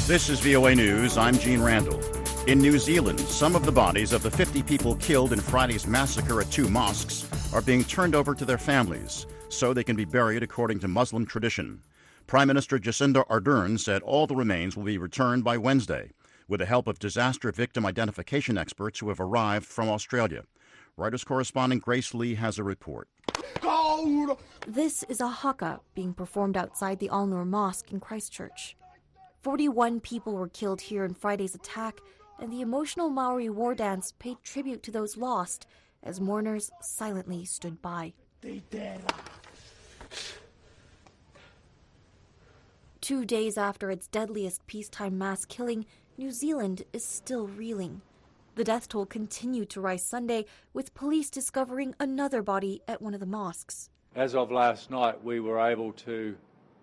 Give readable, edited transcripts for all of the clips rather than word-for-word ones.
This is VOA News. I'm Gene Randall. In New Zealand, some of the bodies of the 50 people killed in Friday's massacre at two mosques are being turned over to their families so they can be buried according to Muslim tradition. Prime Minister Jacinda Ardern said all the remains will be returned by Wednesday, with the help of disaster victim identification experts who have arrived from Australia. Reuters correspondent Grace Lee has a report. This is a haka being performed outside the Al Noor Mosque in Christchurch. 41 people were killed here in Friday's attack, and the emotional Maori war dance paid tribute to those lost as mourners silently stood by. 2 days after its deadliest peacetime mass killing, New Zealand is still reeling. The death toll continued to rise Sunday, with police discovering another body at one of the mosques. As of last night, we were able to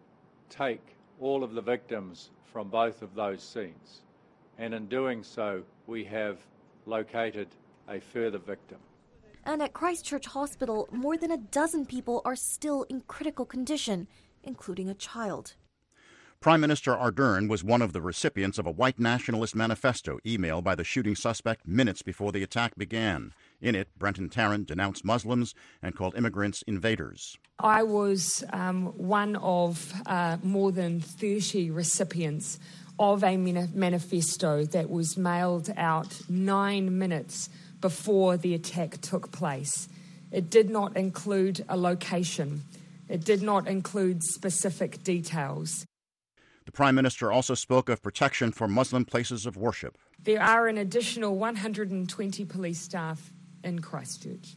take all of the victims from both of those scenes, and in doing so, we have located a further victim. And at Christchurch Hospital, more than a dozen people are still in critical condition, including a child. Prime Minister Ardern was one of the recipients of a white nationalist manifesto emailed by the shooting suspect minutes before the attack began. In it, Brenton Tarrant denounced Muslims and called immigrants invaders. I was one of more than 30 recipients of a manifesto that was mailed out 9 minutes before the attack took place. It did not include a location. It did not include specific details. The Prime Minister also spoke of protection for Muslim places of worship. There are an additional 120 police staff in Christchurch.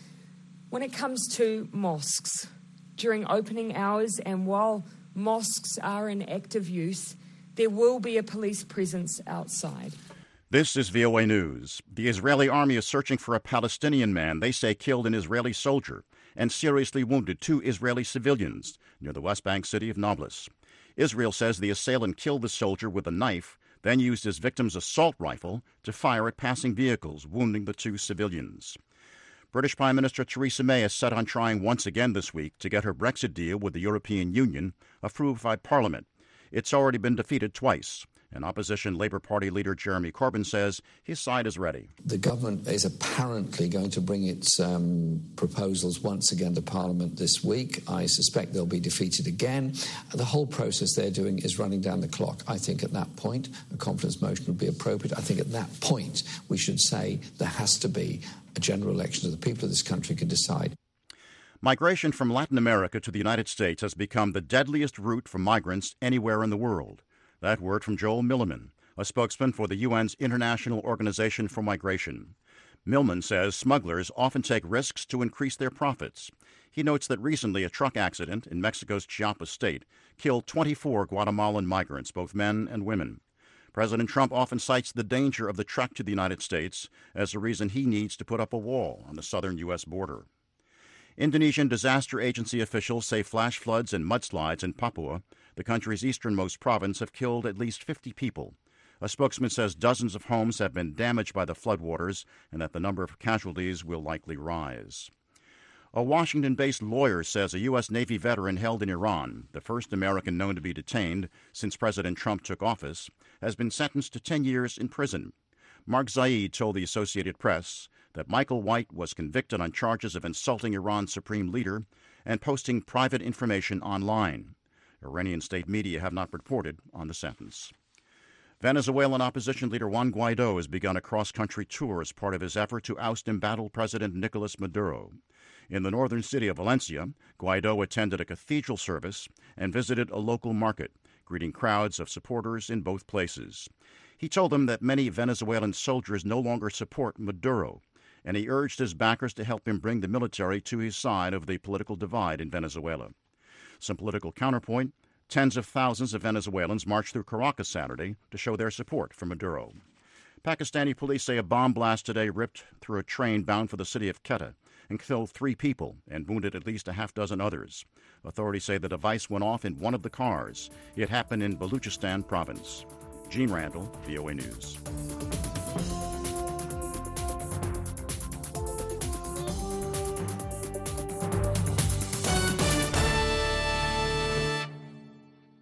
When it comes to mosques, during opening hours and while mosques are in active use, there will be a police presence outside. This is VOA News. The Israeli army is searching for a Palestinian man they say killed an Israeli soldier and seriously wounded 2 Israeli civilians near the West Bank city of Nablus. Israel says the assailant killed the soldier with a knife, then used his victim's assault rifle to fire at passing vehicles, wounding the 2 civilians. British Prime Minister Theresa May is set on trying once again this week to get her Brexit deal with the European Union approved by Parliament. It's already been defeated twice. And opposition Labour Party leader Jeremy Corbyn says his side is ready. The government is apparently going to bring its proposals once again to Parliament this week. I suspect they'll be defeated again. The whole process they're doing is running down the clock. I think at that point a confidence motion would be appropriate. I think at that point we should say there has to be a general election so the people of this country can decide. Migration from Latin America to the United States has become the deadliest route for migrants anywhere in the world. That word from Joel Milliman, a spokesman for the UN's International Organization for Migration. Millman says smugglers often take risks to increase their profits. He notes that recently a truck accident in Mexico's Chiapas state killed 24 Guatemalan migrants, both men and women. President Trump often cites the danger of the trek to the United States as a reason he needs to put up a wall on the southern U.S. border. Indonesian disaster agency officials say flash floods and mudslides in Papua, the country's easternmost province, have killed at least 50 people. A spokesman says dozens of homes have been damaged by the floodwaters and that the number of casualties will likely rise. A Washington-based lawyer says a U.S. Navy veteran held in Iran, the first American known to be detained since President Trump took office, has been sentenced to 10 years in prison. Mark Zaid told the Associated Press that Michael White was convicted on charges of insulting Iran's supreme leader and posting private information online. Iranian state media have not reported on the sentence. Venezuelan opposition leader Juan Guaido has begun a cross-country tour as part of his effort to oust embattled President Nicolas Maduro. In the northern city of Valencia, Guaido attended a cathedral service and visited a local market, greeting crowds of supporters in both places. He told them that many Venezuelan soldiers no longer support Maduro, and he urged his backers to help him bring the military to his side of the political divide in Venezuela. Some political counterpoint: tens of thousands of Venezuelans marched through Caracas Saturday to show their support for Maduro. Pakistani police say a bomb blast today ripped through a train bound for the city of Quetta and killed 3 people and wounded at least a half-dozen others. Authorities say the device went off in one of the cars. It happened in Baluchistan province. Gene Randall, VOA News.